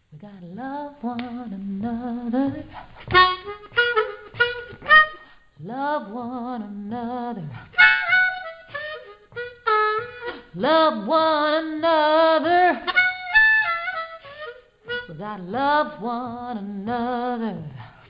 We gotta love one another. Love one another. Love one another. We gotta love one another.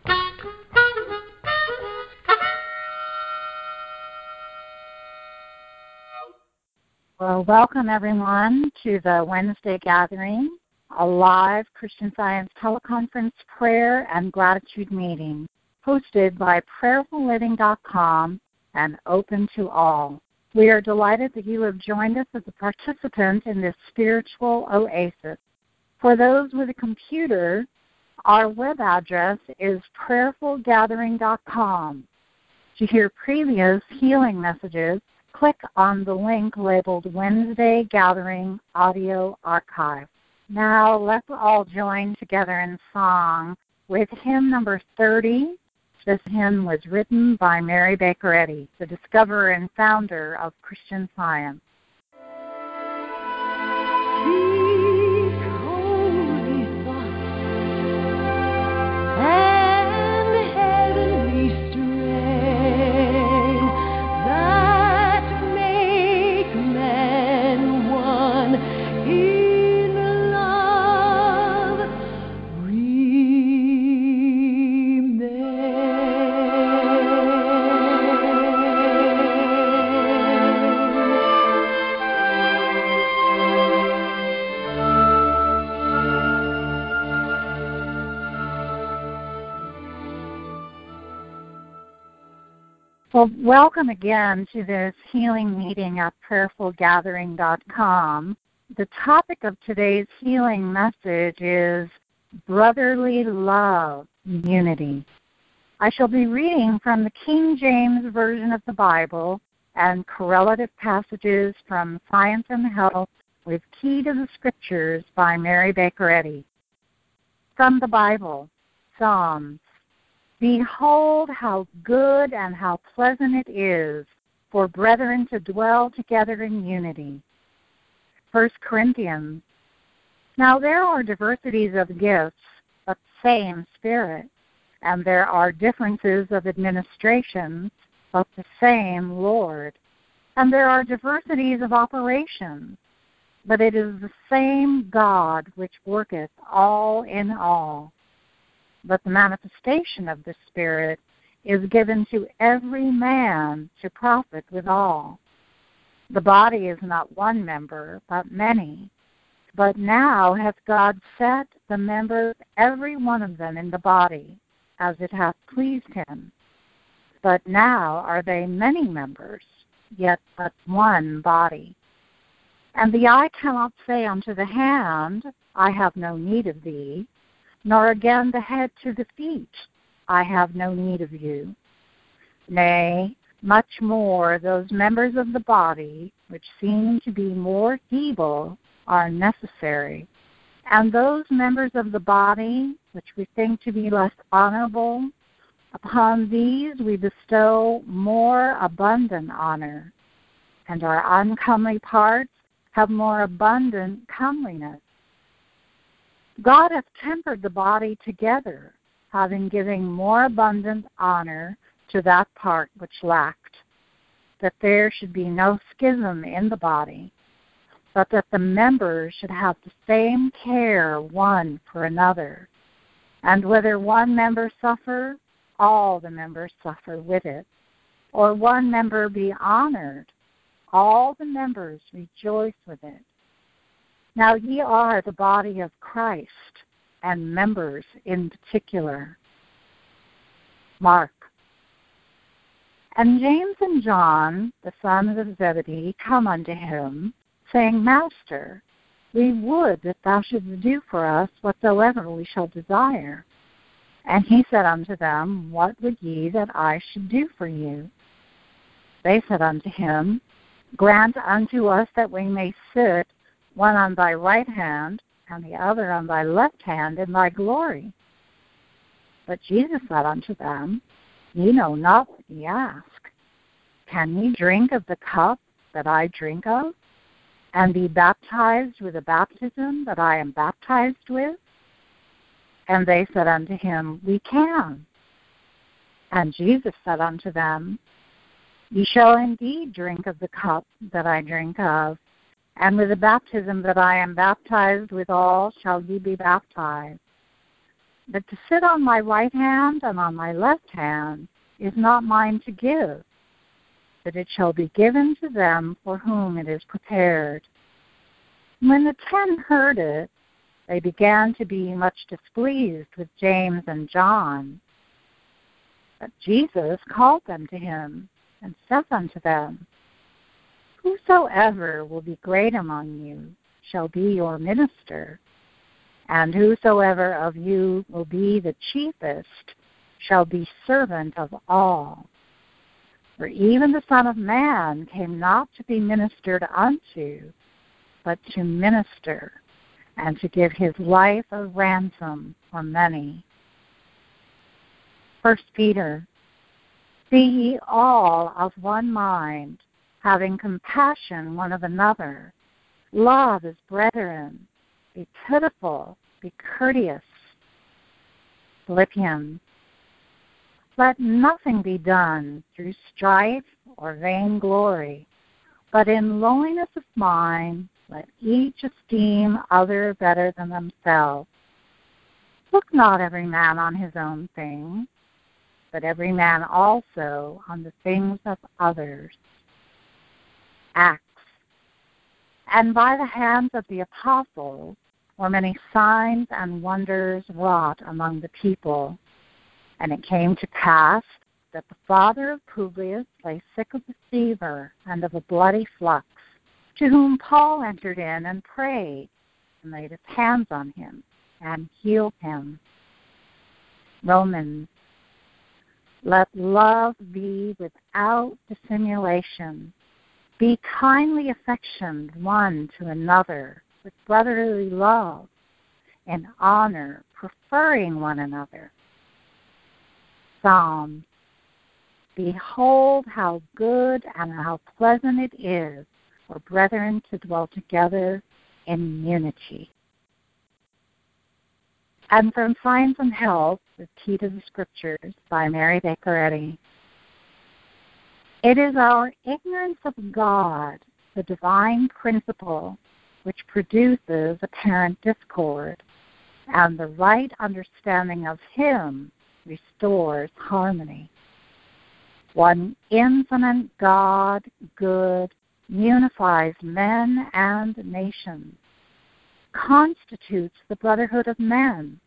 Well, welcome everyone to the Wednesday gathering, a live Christian Science teleconference prayer and gratitude meeting hosted by prayerfulliving.com and open to all. We are delighted that you have joined us as a participant in this spiritual oasis. For those with a computer, our web address is prayerfulgathering.com. To hear previous healing messages, click on the link labeled Wednesday Gathering Audio Archive. Now let's all join together in song with hymn number 30. This hymn was written by Mary Baker Eddy, the discoverer and founder of Christian Science. Well, welcome again to this healing meeting at prayerfulgathering.com. The topic of today's healing message is brotherly love, unity. I shall be reading from the King James Version of the Bible and correlative passages from Science and Health with Key to the Scriptures by Mary Baker Eddy. From the Bible, Psalms. Behold how good and how pleasant it is for brethren to dwell together in unity. 1 Corinthians. Now there are diversities of gifts, but same Spirit, and there are differences of administrations, but the same Lord. And there are diversities of operations, but it is the same God which worketh all in all. But the manifestation of the Spirit is given to every man to profit withal. The body is not one member, but many. But now hath God set the members, every one of them, in the body, as it hath pleased him. But now are they many members, yet but one body. And the eye cannot say unto the hand, I have no need of thee, nor again the head to the feet, I have no need of you. Nay, much more those members of the body which seem to be more feeble are necessary, and those members of the body which we think to be less honorable, upon these we bestow more abundant honor, and our uncomely parts have more abundant comeliness. God hath tempered the body together, having given more abundant honor to that part which lacked, that there should be no schism in the body, but that the members should have the same care one for another. And whether one member suffer, all the members suffer with it, or one member be honored, all the members rejoice with it. Now ye are the body of Christ, and members in particular. Mark. And James and John, the sons of Zebedee, come unto him, saying, Master, we would that thou shouldest do for us whatsoever we shall desire. And he said unto them, What would ye that I should do for you? They said unto him, Grant unto us that we may sit, one on thy right hand, and the other on thy left hand in thy glory. But Jesus said unto them, Ye know not what ye ask. Can ye drink of the cup that I drink of, and be baptized with the baptism that I am baptized with? And they said unto him, We can. And Jesus said unto them, Ye shall indeed drink of the cup that I drink of, and with the baptism that I am baptized withal shall ye be baptized. But to sit on my right hand and on my left hand is not mine to give, but it shall be given to them for whom it is prepared. When the 10 heard it, they began to be much displeased with James and John. But Jesus called them to him, and saith unto them, Whosoever will be great among you shall be your minister, and whosoever of you will be the chiefest shall be servant of all. For even the Son of Man came not to be ministered unto, but to minister, and to give his life a ransom for many. 1 Peter, Be ye all of one mind, having compassion one of another. Love as brethren. Be pitiful. Be courteous. Philippians, Let nothing be done through strife or vainglory, but in lowliness of mind let each esteem other better than themselves. Look not every man on his own things, but every man also on the things of others. Acts. And by the hands of the apostles were many signs and wonders wrought among the people. And it came to pass that the father of Publius lay sick of a fever and of a bloody flux, to whom Paul entered in and prayed, and laid his hands on him, and healed him. Romans, Let love be without dissimulation. Be kindly affectioned one to another with brotherly love, in honor, preferring one another. Psalms, Behold how good and how pleasant it is for brethren to dwell together in unity. And from Science and Health, the Key to the Scriptures by Mary Baker Eddy. It is our ignorance of God, the divine principle, which produces apparent discord, and the right understanding of Him restores harmony. One infinite God, good, unifies men and nations, constitutes the brotherhood of men.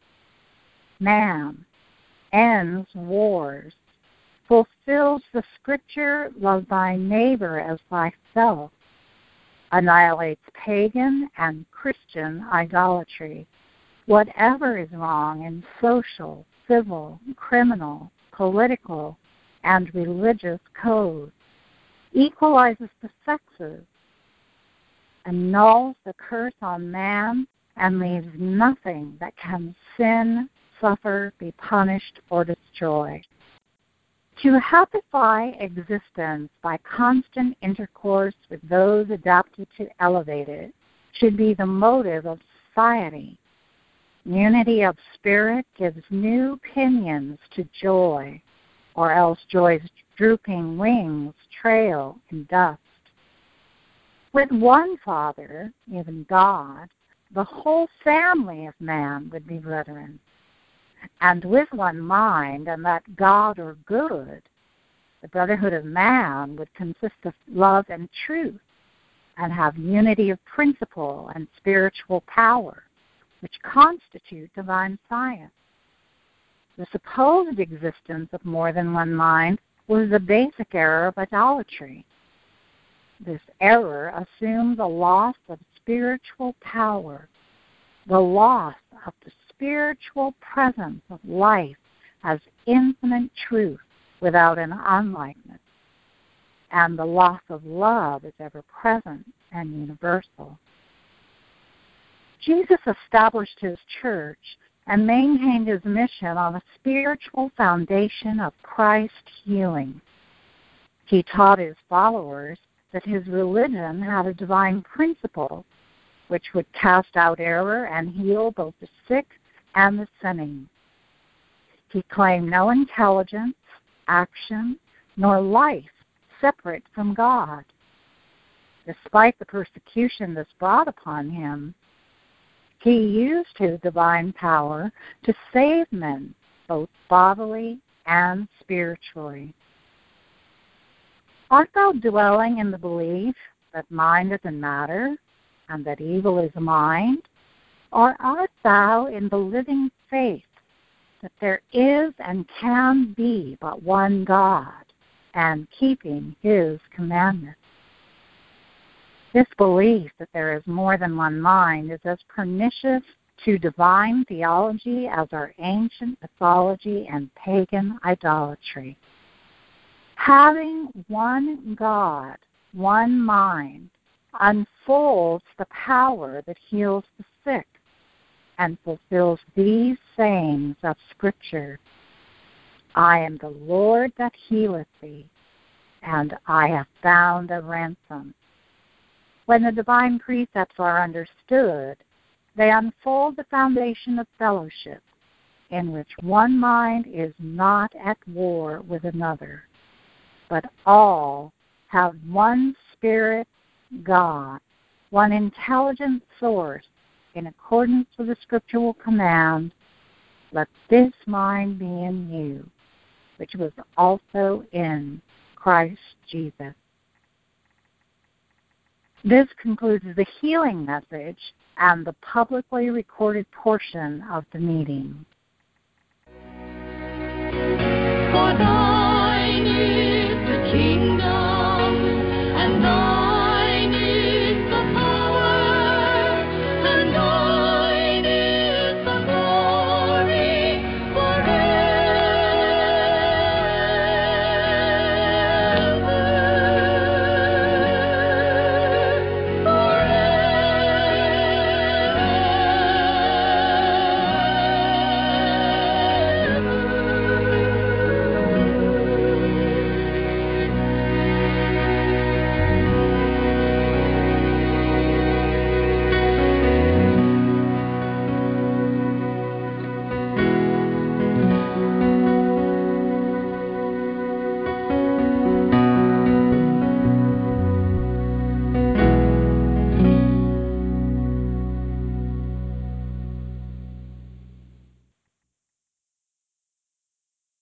Man ends wars, fulfills the scripture, love thy neighbor as thyself, annihilates pagan and Christian idolatry. Whatever is wrong in social, civil, criminal, political, and religious codes, equalizes the sexes, annuls the curse on man, and leaves nothing that can sin, suffer, be punished, or destroy. To happify existence by constant intercourse with those adapted to elevate it should be the motive of society. Unity of spirit gives new pinions to joy, or else joy's drooping wings trail in dust. With one Father, even God, the whole family of man would be brethren. And with one mind, and that God or good, the brotherhood of man would consist of love and truth, and have unity of principle and spiritual power, which constitute divine science. The supposed existence of more than one mind was the basic error of idolatry. This error assumed the loss of spiritual power, the loss of the spiritual presence of life as infinite truth without an unlikeness, and the loss of love is ever present and universal. Jesus established his church and maintained his mission on a spiritual foundation of Christ healing. He taught his followers that his religion had a divine principle which would cast out error and heal both the sick and the sinning. He claimed no intelligence, action, nor life separate from God. Despite the persecution this brought upon him, he used his divine power to save men, both bodily and spiritually. Art thou dwelling in the belief that mind is a matter and that evil is mind? Or art thou in the living faith that there is and can be but one God, and keeping his commandments? This belief that there is more than one mind is as pernicious to divine theology as our ancient mythology and pagan idolatry. Having one God, one mind, unfolds the power that heals the sick and fulfills these sayings of Scripture. I am the Lord that healeth thee, and I have found a ransom. When the divine precepts are understood, they unfold the foundation of fellowship, in which one mind is not at war with another, but all have one Spirit, God, one intelligent source, in accordance with the scriptural command, let this mind be in you, which was also in Christ Jesus. This concludes the healing message and the publicly recorded portion of the meeting. For